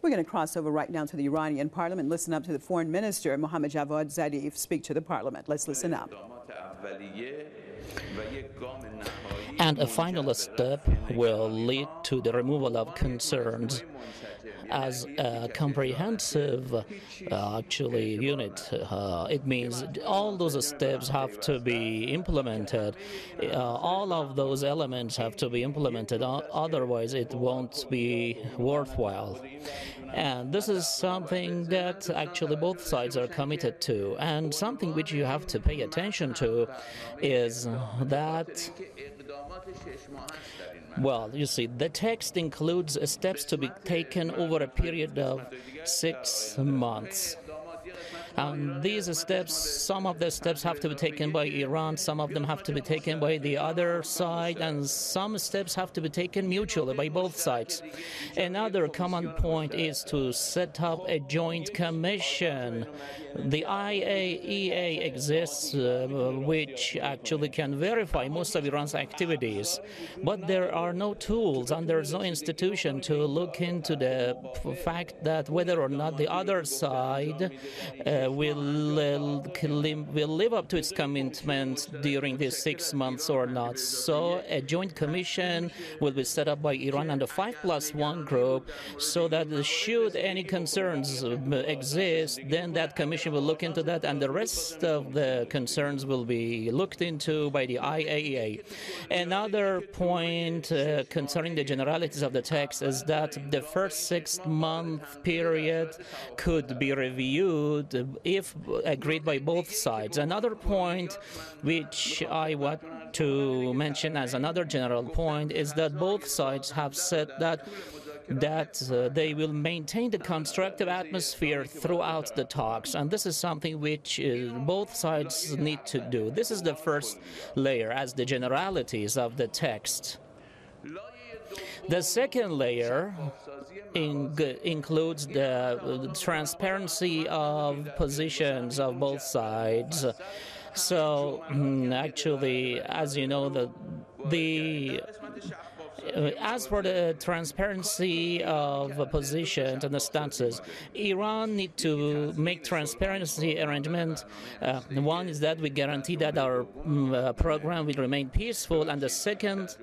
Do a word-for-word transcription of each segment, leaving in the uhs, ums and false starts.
We're going to cross over right now to the Iranian parliament, listen up to the foreign minister, Mohammad Javad Zarif, speak to the parliament. Let's listen up. And a final step will lead to the removal of concerns as a comprehensive uh, actually unit. Uh, it means all those steps have to be implemented. Uh, all of those elements have to be implemented. Otherwise, it won't be worthwhile. And this is something that actually both sides are committed to. And something which you have to pay attention to is that, well, you see, the text includes steps to be taken over a period of six months. And these steps, some of the steps have to be taken by Iran, some of them have to be taken by the other side, and some steps have to be taken mutually by both sides. Another common point is to set up a joint commission. The I A E A exists, uh, which actually can verify most of Iran's activities, but there are no tools and there's no institution to look into the fact that whether or not the other side uh, will, uh, will live up to its commitment during these six months or not. So a joint commission will be set up by Iran and a five plus one group, so that should any concerns exist, then that commission will look into that, and the rest of the concerns will be looked into by the I A E A. Another point uh, concerning the generalities of the text is that the first six-month period could be reviewed if agreed by both sides. Another point which I want to mention as another general point is that both sides have said that that uh, they will maintain the constructive atmosphere throughout the talks, and this is something which uh, both sides need to do. This is the first layer as the generalities of the text. The second layer in, includes the, the transparency of positions of both sides. So actually, as you know, the the Uh, as for the transparency of uh, positions and the stances, Iran need to make transparency arrangements. Uh, one is that we guarantee that our um, uh, program will remain peaceful, and the second,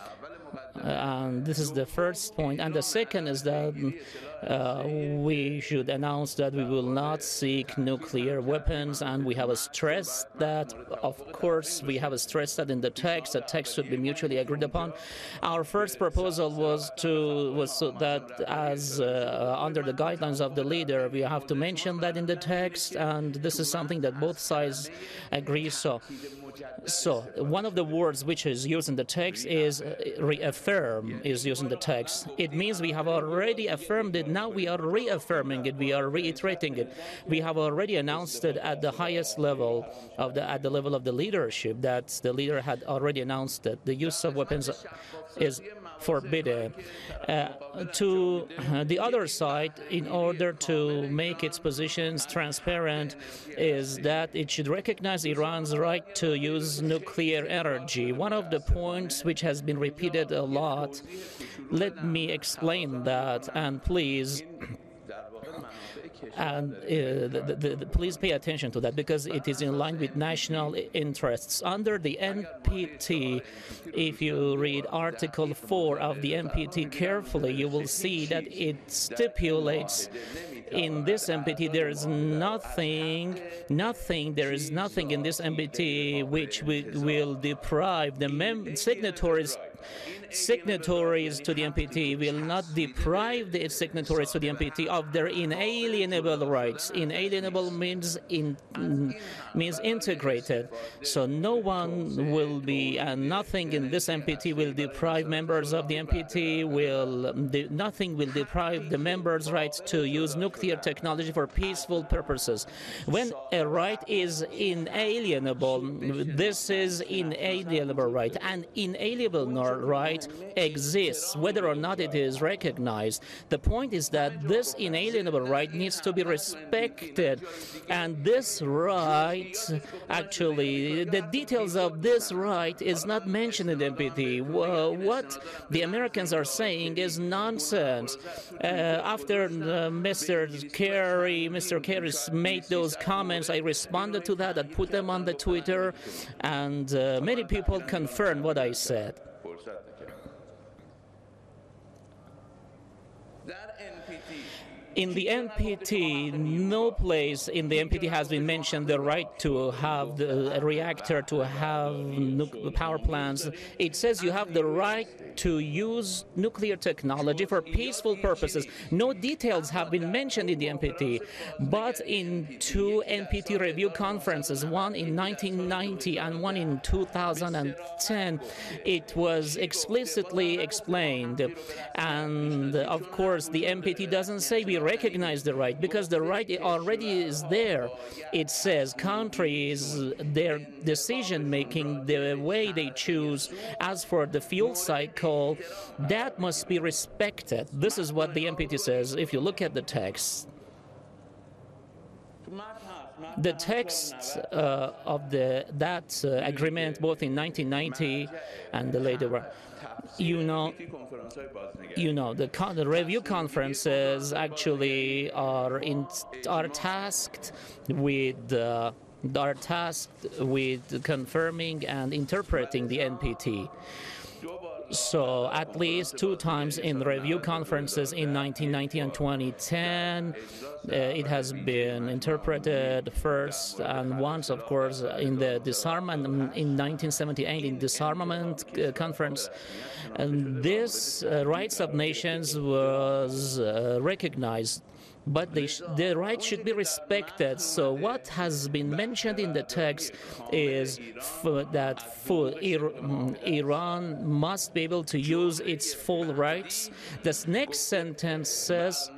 uh, and this is the first point, and the second is that uh, we should announce that we will not seek nuclear weapons, and we have stressed that, of course, we have stressed that in the text. The text should be mutually agreed upon. Our first proposal was to was so that as uh, under the guidelines of the leader, we have to mention that in the text, and this is something that both sides agree. So, so one of the words which is used in the text is uh, reaffirm is used in the text. It means we have already affirmed it. Now we are reaffirming it. We are reiterating it. We have already announced it at the highest level of the at the level of the leadership, that the leader had already announced that the use of weapons is forbidden. Uh, to uh, the other side, in order to make its positions transparent, is that it should recognize Iran's right to use nuclear energy. One of the points which has been repeated a lot, let me explain that, and please And uh, the, the, the, please pay attention to that, because it is in line with national interests. Under the N P T, if you read Article four of the N P T carefully, you will see that it stipulates in this N P T there is nothing, nothing, there is nothing in this N P T which we, will deprive the mem signatories Signatories to the N P T will not deprive the signatories to the N P T of their inalienable rights. Inalienable means in means integrated. So no one will be, and nothing in this N P T will deprive members of the N P T. Will de, nothing will deprive the members' rights to use nuclear technology for peaceful purposes. When a right is inalienable, this is inalienable right, and inalienable right right exists, whether or not it is recognized. The point is that this inalienable right needs to be respected, and this right, actually, the details of this right is not mentioned in the N P T. Well, what the Americans are saying is nonsense. Uh, after uh, Mister Kerry, Mister Kerry made those comments, I responded to that, I put them on the Twitter, and uh, many people confirmed what I said. In the N P T, no place in the N P T has been mentioned the right to have the a reactor, to have power plants. It says you have the right to use nuclear technology for peaceful purposes. No details have been mentioned in the N P T, but in two N P T review conferences, one in nineteen ninety and one in two thousand ten, it was explicitly explained. And of course, the N P T doesn't say we recognize the right, because the right already is there. It says countries, their decision-making, the way they choose, as for the fuel cycle, that must be respected. This is what the N P T says. If you look at the text, the text uh, of the that uh, agreement, both in nineteen ninety and the later, you know, you know, the, con the review conferences actually are in are tasked with uh, are tasked with confirming and interpreting the N P T. So at least two times in review conferences in nineteen ninety and twenty ten, uh, it has been interpreted first, and once, of course, in the disarmament in nineteen seventy-eight in disarmament uh, conference. And this uh, rights of nations was uh, recognized. But they sh the right should be respected. So what has been mentioned in the text is f that full Ir Iran must be able to use its full rights. This next sentence says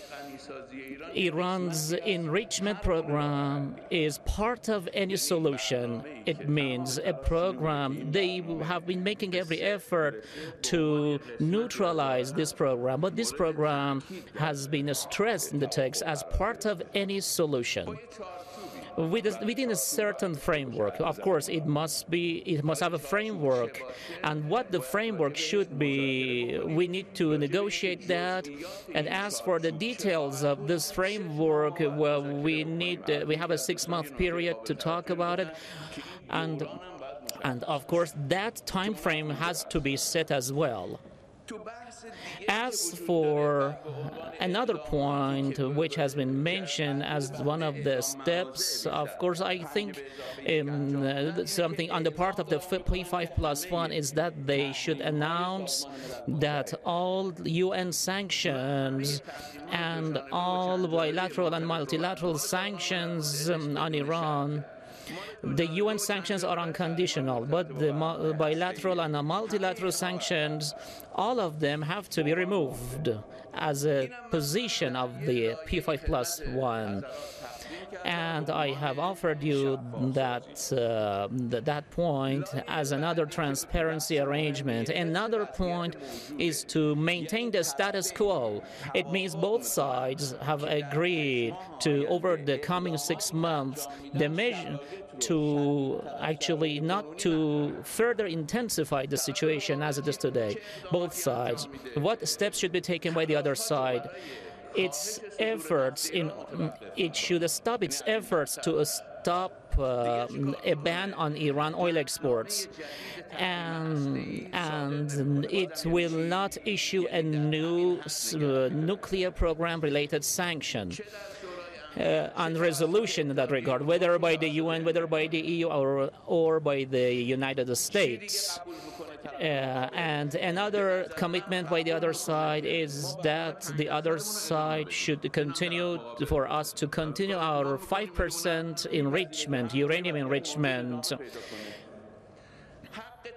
Iran's enrichment program is part of any solution. It means a program. They have been making every effort to neutralize this program, but this program has been stressed in the text as part of any solution. With a, within a certain framework. Of course, it must be, it must have a framework, and what the framework should be, we need to negotiate that. And as for the details of this framework, well, we need, uh, we have a six-month period to talk about it, and and of course, that time frame has to be set as well. As for another point which has been mentioned as one of the steps, of course, I think um, uh, something on the part of the P five plus one is that they should announce that all U N sanctions and all bilateral and multilateral sanctions um, on Iran, the U N sanctions are unconditional, but the bilateral and the multilateral sanctions, all of them have to be removed as a position of the P five plus one. And I have offered you that uh, th that point as another transparency arrangement. Another point is to maintain the status quo. It means both sides have agreed to, over the coming six months, the measure to actually not to further intensify the situation as it is today. Both sides. What steps should be taken by the other side? Its efforts in it should stop its efforts to stop uh, a ban on Iran oil exports, and and it will not issue a new uh, nuclear program related sanction. Uh, on resolution in that regard, whether by the U N, whether by the E U, or, or by the United States. Uh, and another commitment by the other side is that the other side should continue to, for us to continue our five percent enrichment, uranium enrichment.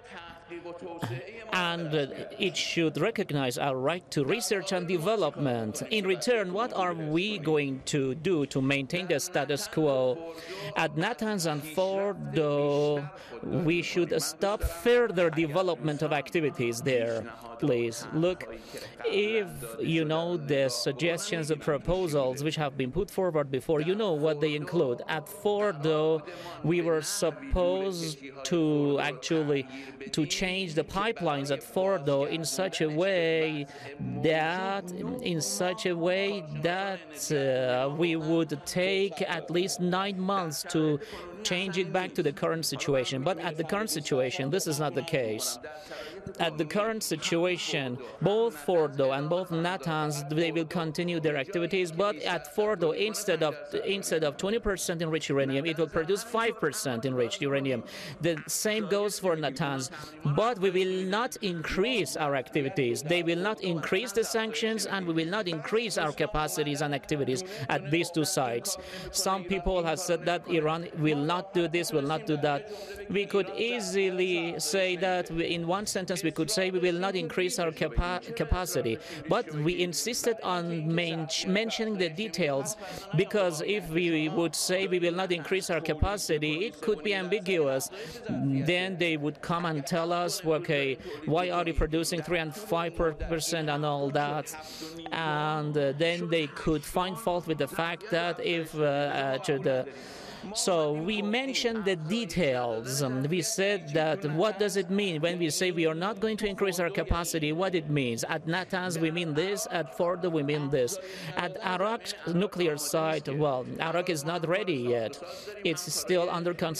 and uh, it should recognize our right to research and development. In return, what are we going to do to maintain the status quo? At Natanz and Fordo, we should stop further development of activities there. Please look, if you know the suggestions and proposals which have been put forward before, you know what they include. At Fordo, we were supposed to actually to change the pipelines at Fordo in such a way that in such a way that uh, we would take at least nine months to change it back to the current situation. But at the current situation, this is not the case. At the current situation, both Fordo and both Natanz, they will continue their activities, but at Fordo, instead of instead of twenty percent enriched uranium, it will produce five percent enriched uranium. The same goes for Natanz, but we will not increase our activities. They will not increase the sanctions, and we will not increase our capacities and activities at these two sites. Some people have said that Iran will not do this, will not do that. We could easily say that we, in one sentence, we could say we will not increase our capa capacity, but we insisted on men mentioning the details, because if we would say we will not increase our capacity, it could be ambiguous. Then they would come and tell us, okay, why are you producing three and five percent and all that? And uh, then they could find fault with the fact that if uh, uh, to the So we mentioned the details. Um, we said that what does it mean when we say we are not going to increase our capacity, what it means. At Natanz we mean this, at Fordo we mean this. At Arak nuclear site, well, Arak is not ready yet. It's still under construction.